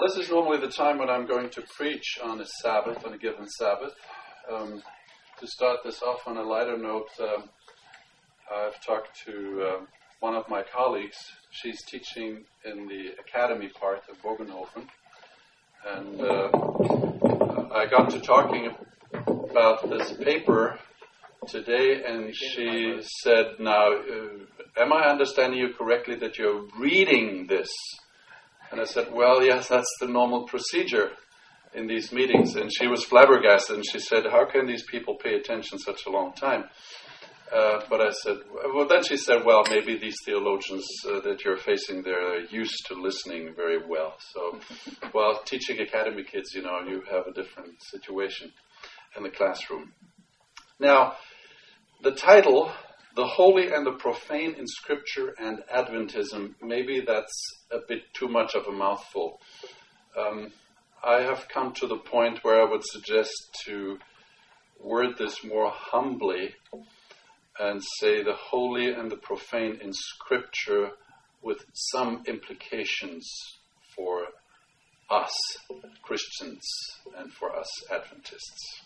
this is normally the time when I'm going to preach on a Sabbath, on a given Sabbath. To start this off on a lighter note, I've talked to one of my colleagues. She's teaching in the academy part of Bogenhofen. And I got to talking about this paper today, and she said, now, am I understanding you correctly that you're reading this? And I said, well, yes, that's the normal procedure in these meetings. And she was flabbergasted, and she said, how can these people pay attention such a long time? But I said, well, then she said, well, maybe these theologians that you're facing, they're used to listening very well. So, well, teaching academy kids, you have a different situation in the classroom. Now, the title, The Holy and the Profane in Scripture and Adventism, maybe that's a bit too much of a mouthful. I have come to the point where I would suggest to word this more humbly and say the holy and the profane in Scripture with some implications for us Christians and for us Adventists.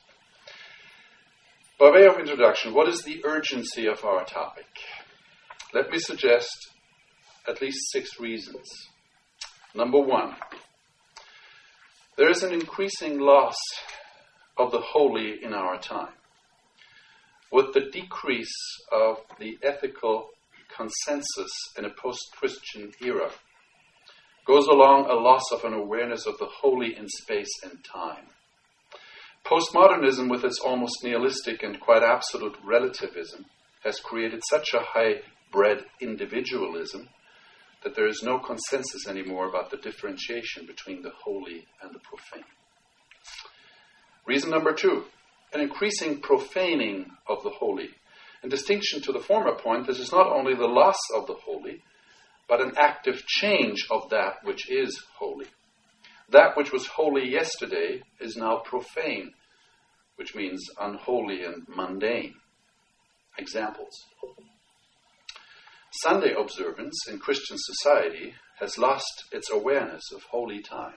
By way of introduction, what is the urgency of our topic? Let me suggest at least 6 reasons. Number 1, there is an increasing loss of the holy in our time. With the decrease of the ethical consensus in a post-Christian era, goes along a loss of an awareness of the holy in space and time. Postmodernism, with its almost nihilistic and quite absolute relativism, has created such a high-bred individualism that there is no consensus anymore about the differentiation between the holy and the profane. Reason number 2, an increasing profaning of the holy. In distinction to the former point, this is not only the loss of the holy, but an active change of that which is holy. That which was holy yesterday is now profane, which means unholy and mundane. Examples. Sunday observance in Christian society has lost its awareness of holy time.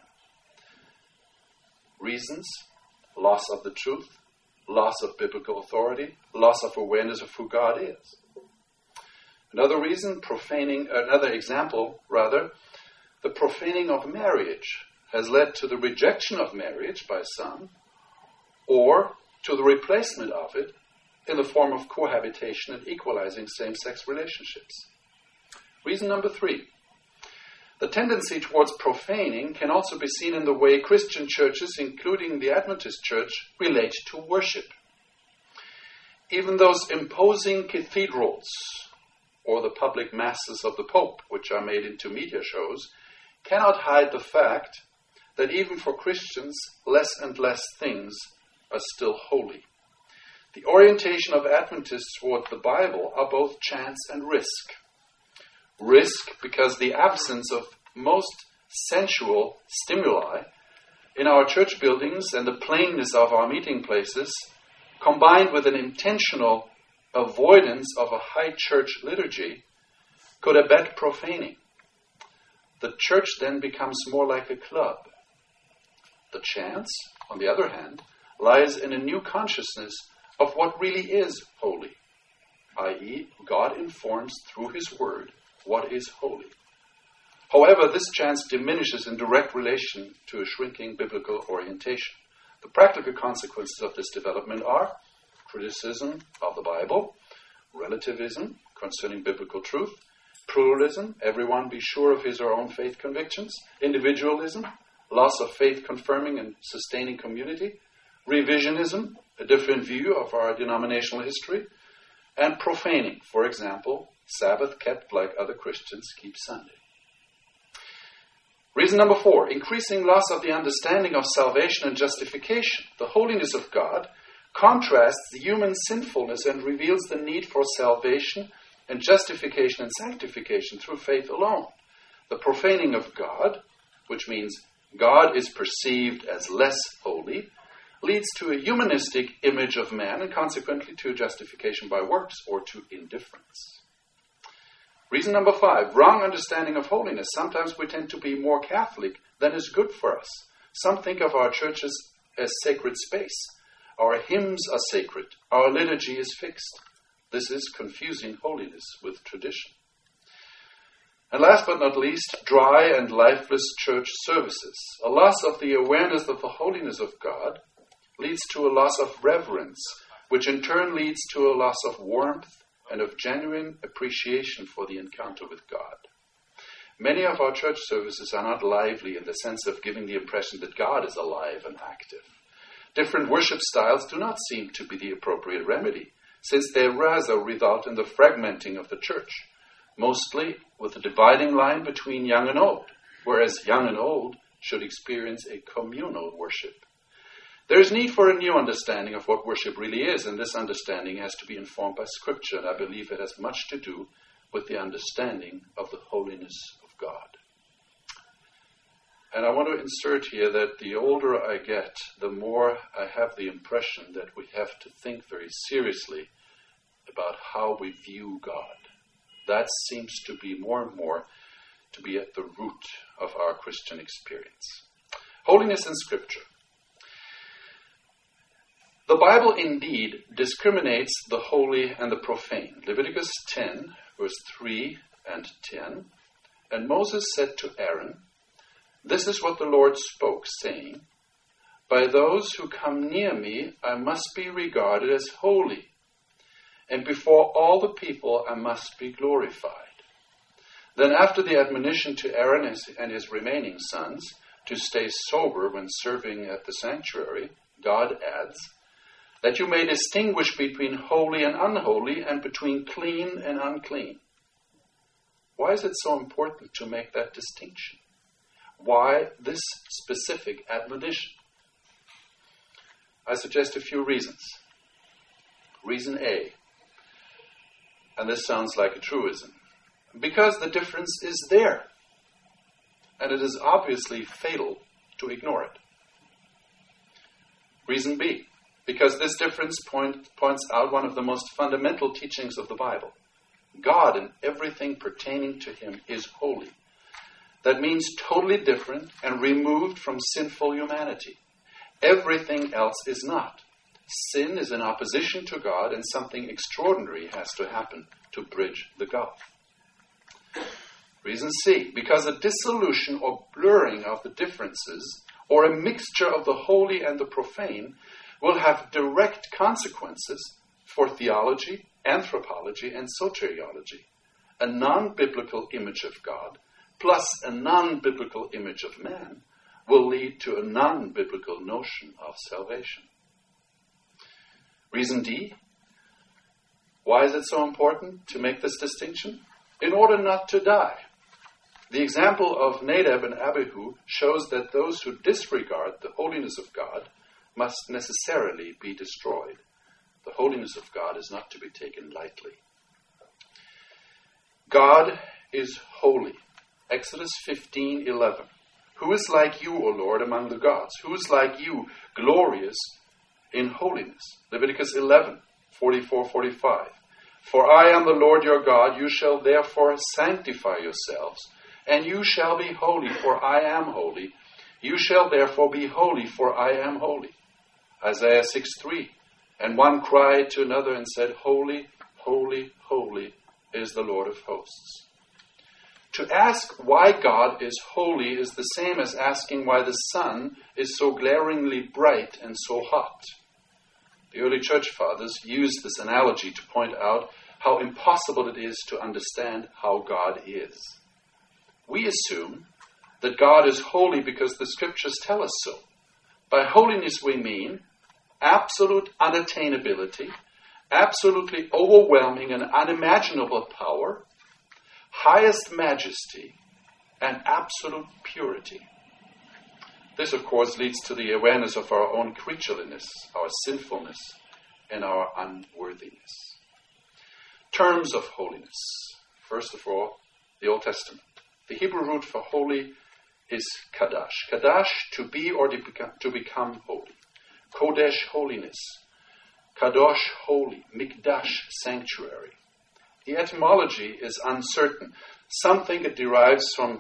Reasons: loss of the truth, loss of biblical authority, loss of awareness of who God is. Another example, the profaning of marriage has led to the rejection of marriage by some, or to the replacement of it in the form of cohabitation and equalizing same-sex relationships. Reason number 3, the tendency towards profaning can also be seen in the way Christian churches, including the Adventist Church, relate to worship. Even those imposing cathedrals, or the public masses of the Pope, which are made into media shows, cannot hide the fact that even for Christians, less and less things are still holy. The orientation of Adventists toward the Bible are both chance and risk. Risk because the absence of most sensual stimuli in our church buildings and the plainness of our meeting places, combined with an intentional avoidance of a high church liturgy, could abet profaning. The church then becomes more like a club. The chance, on the other hand, lies in a new consciousness of what really is holy, i.e., God informs through His Word what is holy. However, this chance diminishes in direct relation to a shrinking biblical orientation. The practical consequences of this development are criticism of the Bible, relativism concerning biblical truth, pluralism, everyone be sure of his or her own faith convictions, individualism, loss of faith-confirming and sustaining community, revisionism, a different view of our denominational history, and profaning, for example, Sabbath kept like other Christians keep Sunday. Reason number 4, increasing loss of the understanding of salvation and justification. The holiness of God contrasts the human sinfulness and reveals the need for salvation and justification and sanctification through faith alone. The profaning of God, which means God is perceived as less holy, leads to a humanistic image of man and consequently to justification by works or to indifference. Reason number 5, wrong understanding of holiness. Sometimes we tend to be more Catholic than is good for us. Some think of our churches as sacred space. Our hymns are sacred. Our liturgy is fixed. This is confusing holiness with tradition. And last but not least, dry and lifeless church services. A loss of the awareness of the holiness of God leads to a loss of reverence, which in turn leads to a loss of warmth and of genuine appreciation for the encounter with God. Many of our church services are not lively in the sense of giving the impression that God is alive and active. Different worship styles do not seem to be the appropriate remedy, since they rather result in the fragmenting of the church, mostly with a dividing line between young and old, whereas young and old should experience a communal worship. There is need for a new understanding of what worship really is, and this understanding has to be informed by Scripture, and I believe it has much to do with the understanding of the holiness of God. And I want to insert here that the older I get, the more I have the impression that we have to think very seriously about how we view God. That seems to be more and more to be at the root of our Christian experience. Holiness in Scripture. The Bible indeed discriminates the holy and the profane. Leviticus 10, verse 3 and 10. And Moses said to Aaron, "This is what the Lord spoke, saying, By those who come near me I must be regarded as holy, and before all the people I must be glorified." Then after the admonition to Aaron and his remaining sons to stay sober when serving at the sanctuary, God adds, "That you may distinguish between holy and unholy, and between clean and unclean." Why is it so important to make that distinction? Why this specific admonition? I suggest a few reasons. Reason A, and this sounds like a truism, because the difference is there, and it is obviously fatal to ignore it. Reason B, because this difference points out one of the most fundamental teachings of the Bible. God and everything pertaining to Him is holy. That means totally different and removed from sinful humanity. Everything else is not. Sin is in opposition to God, and something extraordinary has to happen to bridge the gulf. Reason C, because a dissolution or blurring of the differences, or a mixture of the holy and the profane, will have direct consequences for theology, anthropology, and soteriology. A non-biblical image of God plus a non-biblical image of man will lead to a non-biblical notion of salvation. Reason D, why is it so important to make this distinction? In order not to die. The example of Nadab and Abihu shows that those who disregard the holiness of God must necessarily be destroyed. The holiness of God is not to be taken lightly. God is holy. Exodus 15:11. Who is like you, O Lord, among the gods? Who is like you, glorious in holiness? Leviticus 11:44-45. For I am the Lord your God, you shall therefore sanctify yourselves, and you shall be holy, for I am holy. You shall therefore be holy, for I am holy. Isaiah 6:3. And one cried to another and said, Holy, holy, holy is the Lord of hosts. To ask why God is holy is the same as asking why the sun is so glaringly bright and so hot. The early church fathers used this analogy to point out how impossible it is to understand how God is. We assume that God is holy because the scriptures tell us so. By holiness we mean absolute unattainability, absolutely overwhelming and unimaginable power, highest majesty, and absolute purity. This, of course, leads to the awareness of our own creatureliness, our sinfulness, and our unworthiness. Terms of holiness. First of all, the Old Testament. The Hebrew root for holy is kadash. Kadash, to be or to become holy. Kodesh, holiness. Kadosh, holy. Mikdash, sanctuary. The etymology is uncertain. Some think it derives from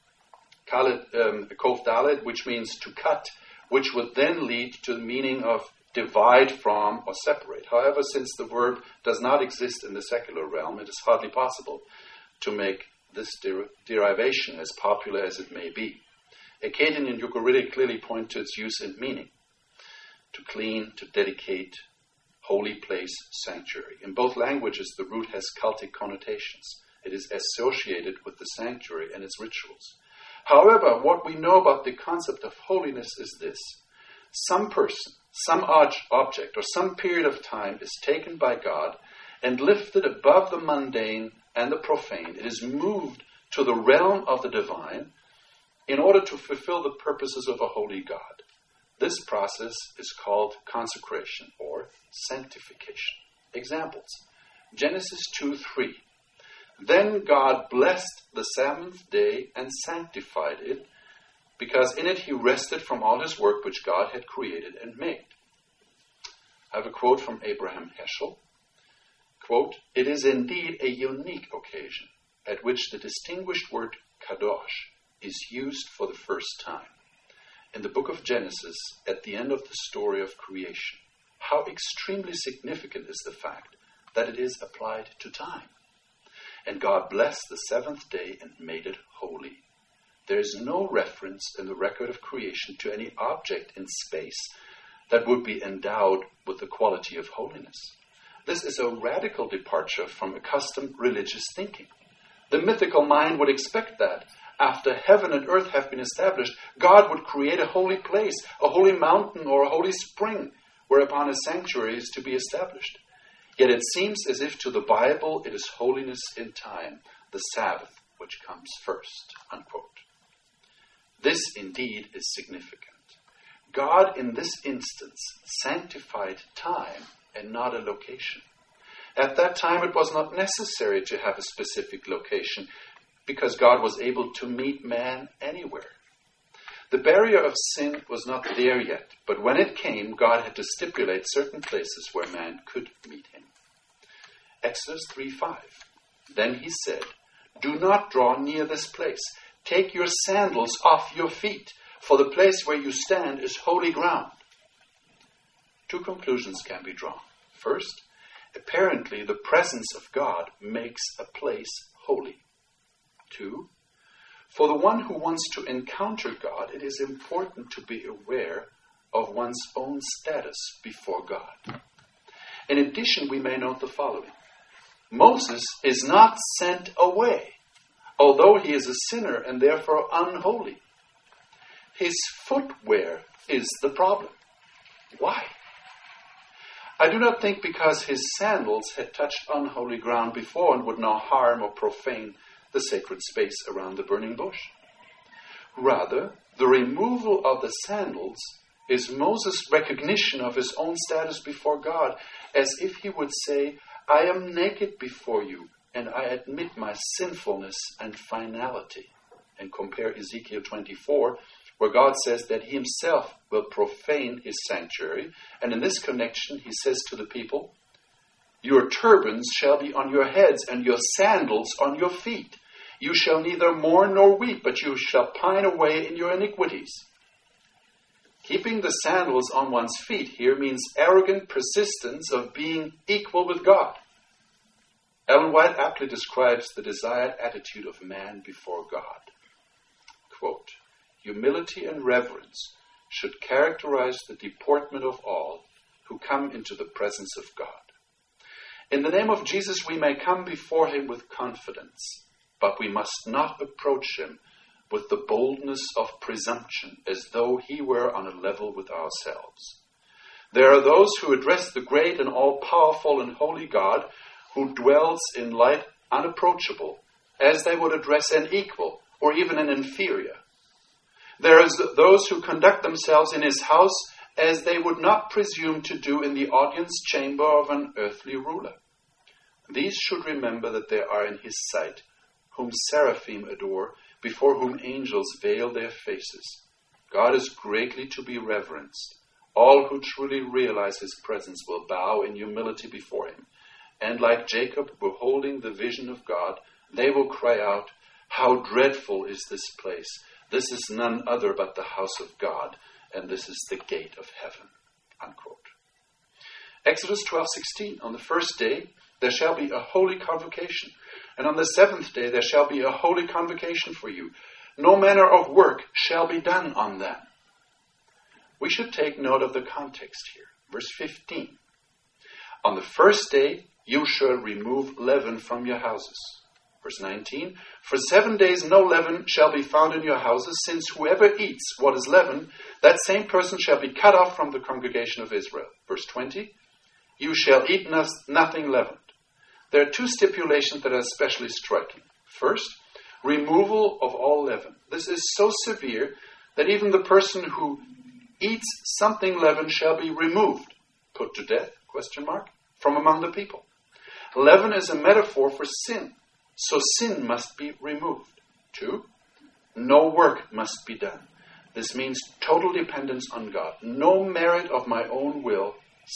Kof Dalet, which means to cut, which would then lead to the meaning of divide from or separate. However, since the verb does not exist in the secular realm, it is hardly possible to make this derivation as popular as it may be. Akkadian and Ugaritic clearly point to its use and meaning: to clean, to dedicate, holy place, sanctuary. In both languages, the root has cultic connotations. It is associated with the sanctuary and its rituals. However, what we know about the concept of holiness is this: some person, some object, or some period of time is taken by God and lifted above the mundane and the profane. It is moved to the realm of the divine in order to fulfill the purposes of a holy God. This process is called consecration or sanctification. Examples: Genesis 2:3. Then God blessed the seventh day and sanctified it, because in it he rested from all his work which God had created and made. I have a quote from Abraham Heschel. Quote, "It is indeed a unique occasion at which the distinguished word kadosh is used for the first time. In the book of Genesis, at the end of the story of creation, how extremely significant is the fact that it is applied to time. And God blessed the seventh day and made it holy. There is no reference in the record of creation to any object in space that would be endowed with the quality of holiness. This is a radical departure from accustomed religious thinking. The mythical mind would expect that, after heaven and earth have been established, God would create a holy place, a holy mountain, or a holy spring, whereupon a sanctuary is to be established. Yet it seems as if to the Bible it is holiness in time, the Sabbath, which comes first." Unquote. This indeed is significant. God in this instance sanctified time and not a location. At that time it was not necessary to have a specific location, because God was able to meet man anywhere. The barrier of sin was not there yet, but when it came, God had to stipulate certain places where man could meet him. Exodus 3:5. Then he said, "Do not draw near this place. Take your sandals off your feet, for the place where you stand is holy ground." Two conclusions can be drawn. First, apparently the presence of God makes a place holy. Two, for the one who wants to encounter God, it is important to be aware of one's own status before God. In addition, we may note the following. Moses is not sent away, although he is a sinner and therefore unholy. His footwear is the problem. Why? I do not think because his sandals had touched unholy ground before and would now harm or profane the sacred space around the burning bush. Rather, the removal of the sandals is Moses' recognition of his own status before God, as if he would say, "I am naked before you, and I admit my sinfulness and finality." And compare Ezekiel 24, where God says that he himself will profane his sanctuary. And in this connection, he says to the people, "Your turbans shall be on your heads, and your sandals on your feet. You shall neither mourn nor weep, but you shall pine away in your iniquities." Keeping the sandals on one's feet here means arrogant persistence of being equal with God. Ellen White aptly describes the desired attitude of man before God. Quote, "Humility and reverence should characterize the deportment of all who come into the presence of God. In the name of Jesus, we may come before him with confidence, but we must not approach him with the boldness of presumption, as though he were on a level with ourselves. There are those who address the great and all-powerful and holy God who dwells in light unapproachable, as they would address an equal or even an inferior. There are those who conduct themselves in his house as they would not presume to do in the audience chamber of an earthly ruler. These should remember that they are in his sight, whom seraphim adore, before whom angels veil their faces. God is greatly to be reverenced. All who truly realize his presence will bow in humility before him, and like Jacob, beholding the vision of God, they will cry out, "How dreadful is this place! This is none other but the house of God, and this is the gate of heaven." Unquote. Exodus 12:16, on the first day there shall be a holy convocation, and on the seventh day there shall be a holy convocation for you. No manner of work shall be done on them. We should take note of the context here. Verse 15. On the first day you shall remove leaven from your houses. Verse 19. For 7 days no leaven shall be found in your houses, since whoever eats what is leavened, that same person shall be cut off from the congregation of Israel. Verse 20. You shall eat nothing leavened. There are two stipulations that are especially striking. First, removal of all leaven. This is so severe that even the person who eats something leavened shall be removed, put to death, from among the people. Leaven is a metaphor for sin, so sin must be removed. 2, no work must be done. This means total dependence on God. No merit of my own will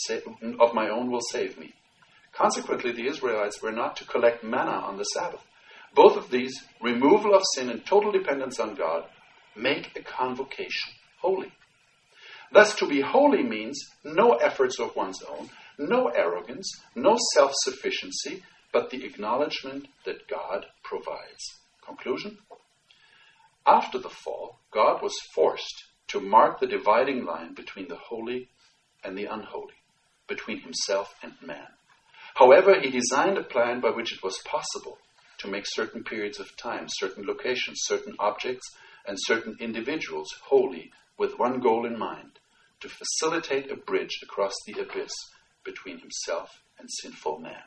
save me. Consequently, the Israelites were not to collect manna on the Sabbath. Both of these, removal of sin and total dependence on God, make a convocation holy. Thus, to be holy means no efforts of one's own, no arrogance, no self-sufficiency, but the acknowledgement that God provides. Conclusion? After the fall, God was forced to mark the dividing line between the holy and the unholy, between himself and man. However, he designed a plan by which it was possible to make certain periods of time, certain locations, certain objects, and certain individuals holy with one goal in mind: to facilitate a bridge across the abyss between himself and sinful man.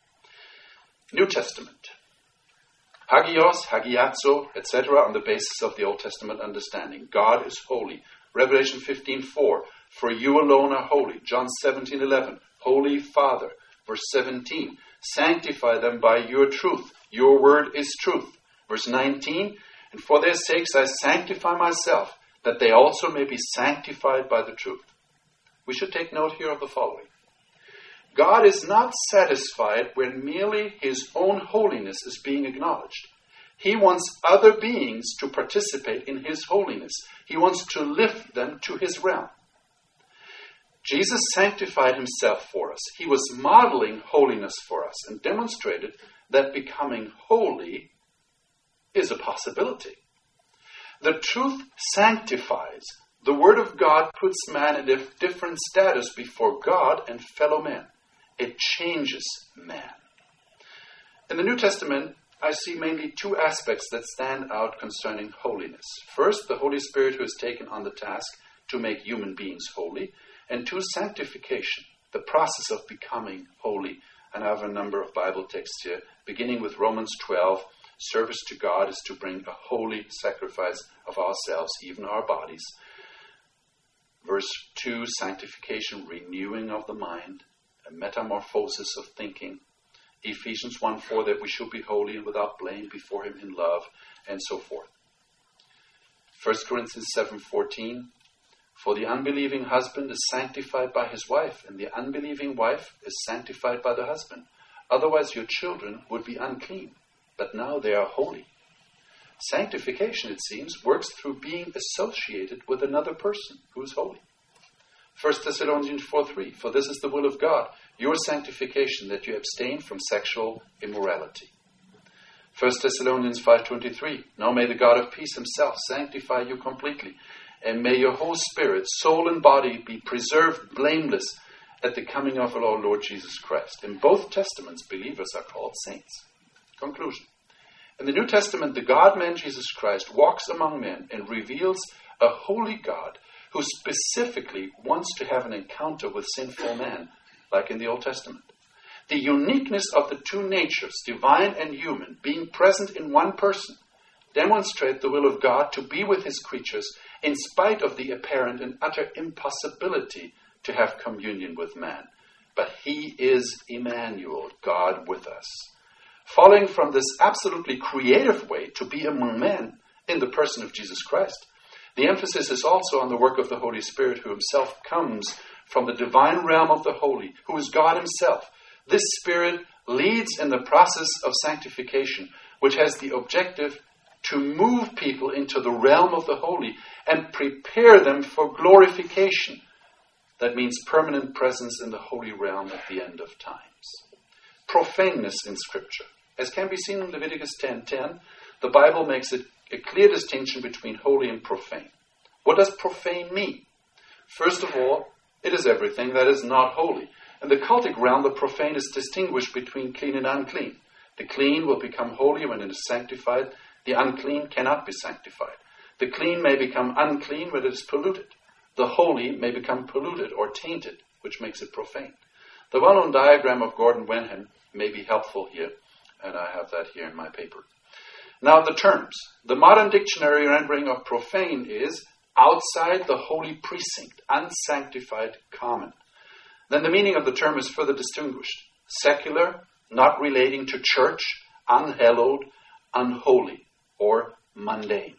New Testament. Hagios, hagiazo, etc. on the basis of the Old Testament understanding. God is holy. Revelation 15:4. For you alone are holy. John 17:11. Holy Father. Verse 17. Sanctify them by your truth. Your word is truth. Verse 19. And for their sakes I sanctify myself, that they also may be sanctified by the truth. We should take note here of the following. God is not satisfied when merely his own holiness is being acknowledged. He wants other beings to participate in his holiness. He wants to lift them to his realm. Jesus sanctified himself for us. He was modeling holiness for us and demonstrated that becoming holy is a possibility. The truth sanctifies. The Word of God puts man in a different status before God and fellow men. It changes man. In the New Testament, I see mainly two aspects that stand out concerning holiness. First, the Holy Spirit who has taken on the task to make human beings holy. And 2, sanctification, the process of becoming holy. And I have a number of Bible texts here, beginning with Romans 12. Service to God is to bring a holy sacrifice of ourselves, even our bodies. Verse 2, sanctification, renewing of the mind, a metamorphosis of thinking. Ephesians 1:4, that we should be holy and without blame before him in love, and so forth. 1 Corinthians 7:14, for the unbelieving husband is sanctified by his wife, and the unbelieving wife is sanctified by the husband. Otherwise your children would be unclean, but now they are holy. Sanctification, it seems, works through being associated with another person who is holy. 1 Thessalonians 4:3, for this is the will of God, your sanctification, that you abstain from sexual immorality. 1 Thessalonians 5:23, now may the God of peace himself sanctify you completely, and may your whole spirit, soul, and body be preserved blameless at the coming of our Lord Jesus Christ. In both Testaments, believers are called saints. Conclusion. In the New Testament, the God-man Jesus Christ walks among men and reveals a holy God who specifically wants to have an encounter with sinful man, like in the Old Testament. The uniqueness of the two natures, divine and human, being present in one person, demonstrate the will of God to be with his creatures in spite of the apparent and utter impossibility to have communion with man. But he is Emmanuel, God with us. Following from this absolutely creative way to be among men in the person of Jesus Christ, the emphasis is also on the work of the Holy Spirit, who himself comes from the divine realm of the holy, who is God himself, This Spirit leads in the process of sanctification, which has the objective to move people into the realm of the holy and prepare them for glorification. That means permanent presence in the holy realm at the end of times. Profaneness in Scripture. As can be seen in Leviticus 10:10, the Bible makes it a clear distinction between holy and profane. What does profane mean? First of all, it is everything that is not holy. In the cultic realm, the profane is distinguished between clean and unclean. The clean will become holy when it is sanctified. The unclean cannot be sanctified. The clean may become unclean when it is polluted. The holy may become polluted or tainted, which makes it profane. The well-known diagram of Gordon Wenham may be helpful here, and I have that here in my paper. Now the terms. The modern dictionary rendering of profane is outside the holy precinct, unsanctified, common. Then the meaning of the term is further distinguished. Secular, not relating to church, unhallowed, unholy, or mundane.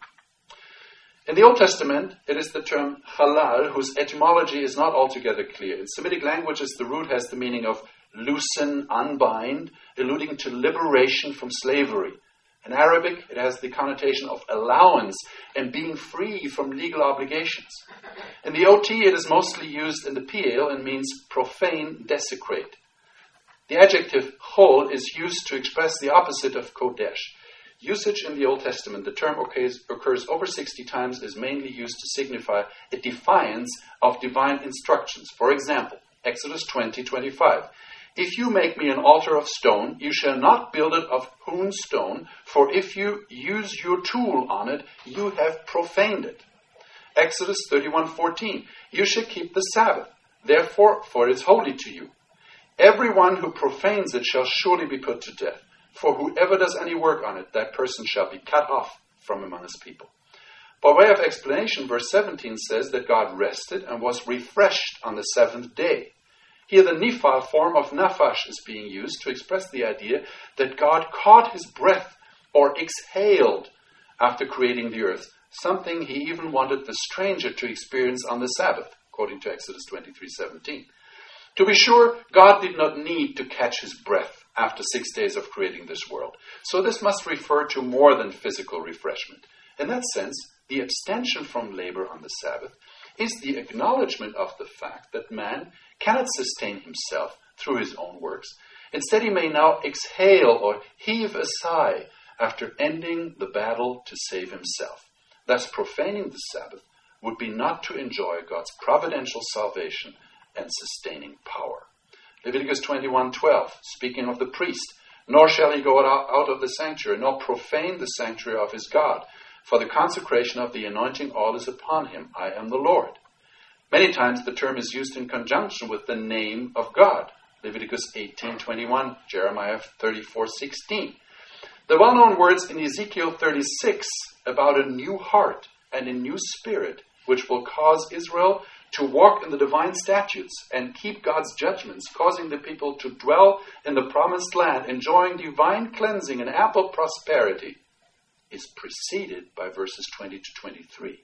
In the Old Testament, it is the term halal, whose etymology is not altogether clear. In Semitic languages, the root has the meaning of loosen, unbind, alluding to liberation from slavery. In Arabic, it has the connotation of allowance and being free from legal obligations. In the OT, it is mostly used in the Piel and means profane, desecrate. The adjective chol is used to express the opposite of kodesh. Usage in the Old Testament, the term occurs over 60 times, is mainly used to signify a defiance of divine instructions. For example, Exodus 20:25. If you make me an altar of stone, you shall not build it of hewn stone, for if you use your tool on it, you have profaned it. Exodus 31:14. You shall keep the Sabbath, therefore, for it is holy to you. Everyone who profanes it shall surely be put to death. For whoever does any work on it, that person shall be cut off from among his people. By way of explanation, verse 17 says that God rested and was refreshed on the seventh day. Here the Nephal form of nafash is being used to express the idea that God caught his breath or exhaled after creating the earth, something he even wanted the stranger to experience on the Sabbath, according to Exodus 23:17. To be sure, God did not need to catch his breath after 6 days of creating this world. So this must refer to more than physical refreshment. In that sense, the abstention from labor on the Sabbath is the acknowledgement of the fact that man cannot sustain himself through his own works. Instead, he may now exhale or heave a sigh after ending the battle to save himself. Thus, profaning the Sabbath would be not to enjoy God's providential salvation and sustaining power. Leviticus 21:12, speaking of the priest, nor shall he go out of the sanctuary, nor profane the sanctuary of his God, for the consecration of the anointing oil is upon him. I am the Lord. Many times the term is used in conjunction with the name of God. Leviticus 18:21, Jeremiah 34:16. The well-known words in Ezekiel 36 about a new heart and a new spirit, which will cause Israel to walk in the divine statutes and keep God's judgments, causing the people to dwell in the promised land, enjoying divine cleansing and ample prosperity, is preceded by verses 20 to 23.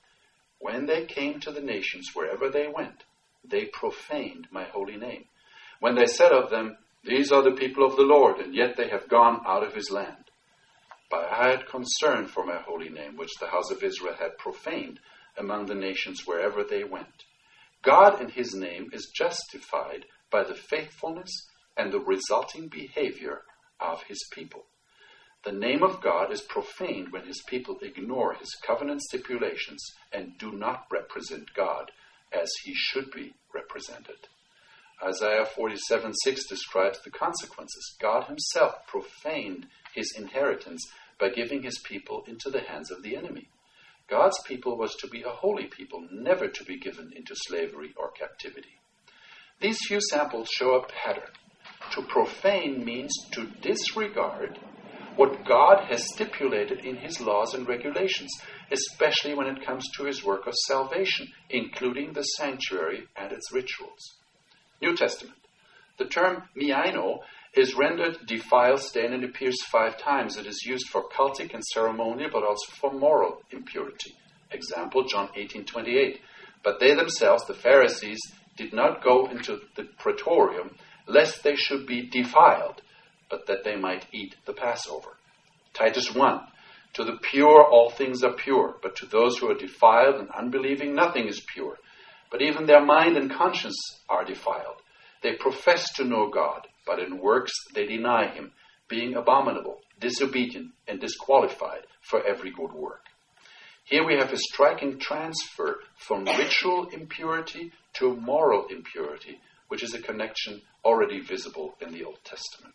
When they came to the nations wherever they went, they profaned my holy name. When they said of them, these are the people of the Lord, and yet they have gone out of his land. But I had concern for my holy name, which the house of Israel had profaned among the nations wherever they went. God in his name is justified by the faithfulness and the resulting behavior of his people. The name of God is profaned when his people ignore his covenant stipulations and do not represent God as he should be represented. Isaiah 47:6 describes the consequences. God himself profaned his inheritance by giving his people into the hands of the enemy. God's people was to be a holy people, never to be given into slavery or captivity. These few samples show a pattern. To profane means to disregard what God has stipulated in his laws and regulations, especially when it comes to his work of salvation, including the sanctuary and its rituals. New Testament. The term miaino is rendered defile, stain, and appears 5 times. It is used for cultic and ceremonial, but also for moral impurity. Example, John 18:28. But they themselves, the Pharisees, did not go into the praetorium lest they should be defiled, but that they might eat the Passover. Titus 1, to the pure all things are pure, but to those who are defiled and unbelieving nothing is pure. But even their mind and conscience are defiled. They profess to know God, but in works they deny him, being abominable, disobedient, and disqualified for every good work. Here we have a striking transfer from ritual impurity to moral impurity, which is a connection already visible in the Old Testament.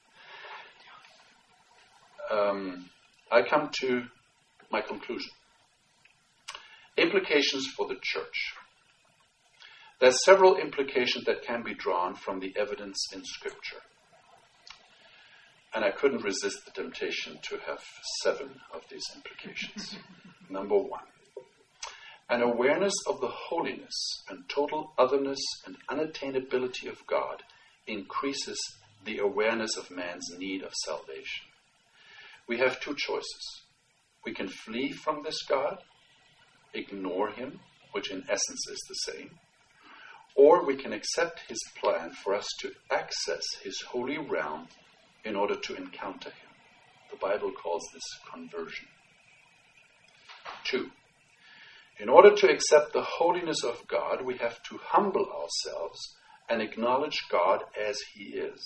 I come to my conclusion. Implications for the church. There are several implications that can be drawn from the evidence in Scripture. And I couldn't resist the temptation to have 7 of these implications. Number 1, an awareness of the holiness and total otherness and unattainability of God increases the awareness of man's need of salvation. We have 2 choices. We can flee from this God, ignore him, which in essence is the same, or we can accept his plan for us to access his holy realm in order to encounter him. The Bible calls this conversion. 2, in order to accept the holiness of God, we have to humble ourselves and acknowledge God as he is.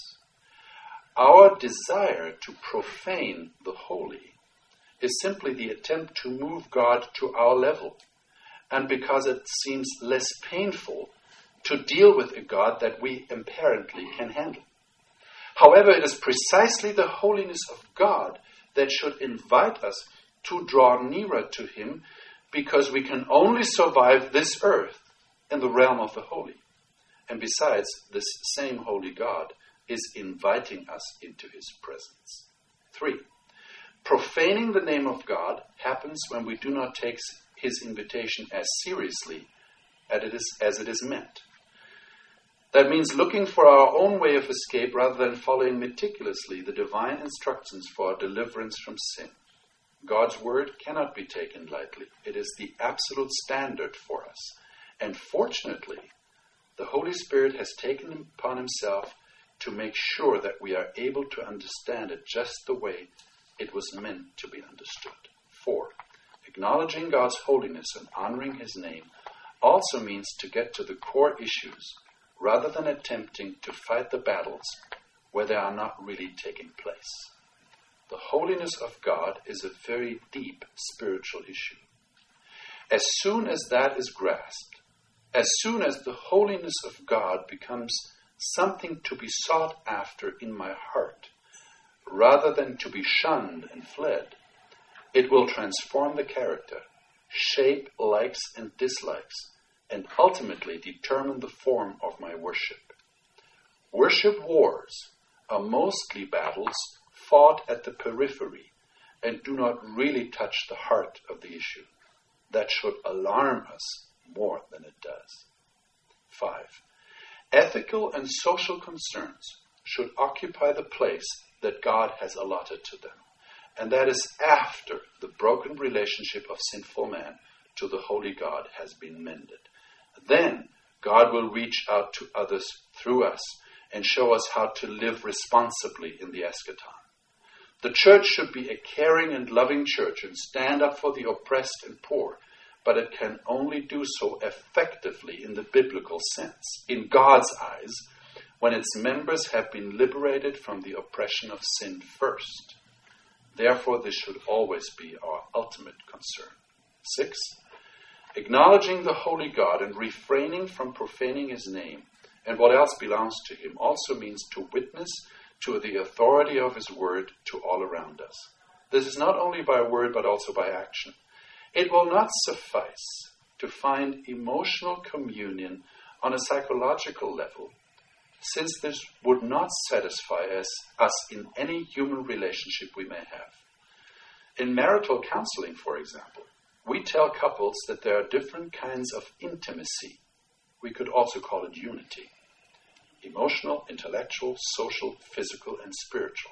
Our desire to profane the holy is simply the attempt to move God to our level, and because it seems less painful to deal with a God that we apparently can handle. However, it is precisely the holiness of God that should invite us to draw nearer to him, because we can only survive this earth in the realm of the holy. And besides, this same holy God is inviting us into his presence. 3, profaning the name of God happens when we do not take his invitation as seriously as it is meant. That means looking for our own way of escape rather than following meticulously the divine instructions for our deliverance from sin. God's word cannot be taken lightly. It is the absolute standard for us. And fortunately, the Holy Spirit has taken upon himself to make sure that we are able to understand it just the way it was meant to be understood. 4, acknowledging God's holiness and honoring his name also means to get to the core issues rather than attempting to fight the battles where they are not really taking place. The holiness of God is a very deep spiritual issue. As soon as that is grasped, as soon as the holiness of God becomes something to be sought after in my heart, rather than to be shunned and fled, it will transform the character, shape likes and dislikes, and ultimately determine the form of my worship. Worship wars are mostly battles fought at the periphery and do not really touch the heart of the issue. That should alarm us more than it does. 5, ethical and social concerns should occupy the place that God has allotted to them, and that is after the broken relationship of sinful man to the holy God has been mended. Then God will reach out to others through us and show us how to live responsibly in the eschaton. The church should be a caring and loving church and stand up for the oppressed and poor, but it can only do so effectively in the biblical sense, in God's eyes, when its members have been liberated from the oppression of sin first. Therefore, this should always be our ultimate concern. 6, acknowledging the holy God and refraining from profaning his name and what else belongs to him also means to witness to the authority of his word to all around us. This is not only by word but also by action. It will not suffice to find emotional communion on a psychological level, since this would not satisfy us in any human relationship we may have. In marital counseling, for example, we tell couples that there are different kinds of intimacy. We could also call it unity. Emotional, intellectual, social, physical, and spiritual.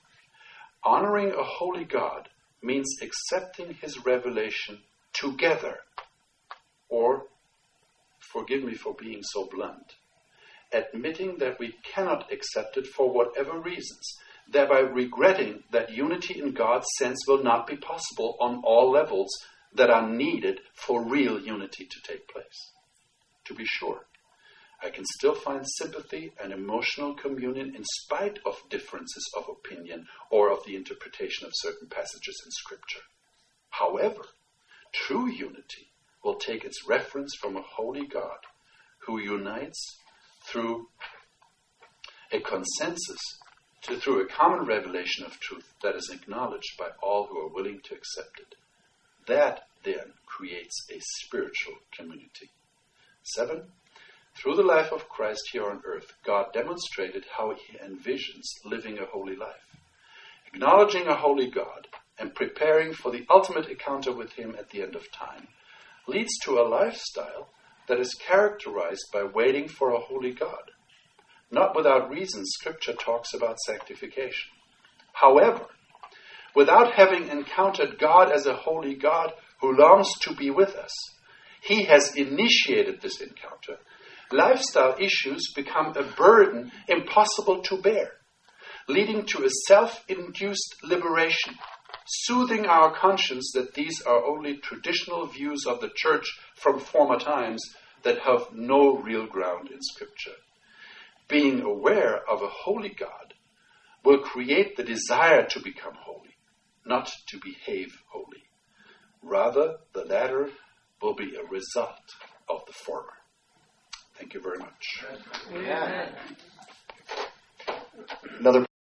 Honoring a holy God means accepting his revelation together, or, forgive me for being so blunt, admitting that we cannot accept it for whatever reasons, thereby regretting that unity in God's sense will not be possible on all levels that are needed for real unity to take place. To be sure, I can still find sympathy and emotional communion in spite of differences of opinion or of the interpretation of certain passages in Scripture. However, true unity will take its reference from a holy God who unites through a consensus, through a common revelation of truth that is acknowledged by all who are willing to accept it. That, then, creates a spiritual community. 7. Through the life of Christ here on earth, God demonstrated how he envisions living a holy life. Acknowledging a holy God and preparing for the ultimate encounter with him at the end of time leads to a lifestyle that is characterized by waiting for a holy God. Not without reason, Scripture talks about sanctification. However, without having encountered God as a holy God who longs to be with us, he has initiated this encounter. Lifestyle issues become a burden impossible to bear, leading to a self-induced liberation, soothing our conscience that these are only traditional views of the church from former times that have no real ground in Scripture. Being aware of a holy God will create the desire to become holy, not to behave holy. Rather, the latter will be a result of the former. Thank you very much. Amen. Another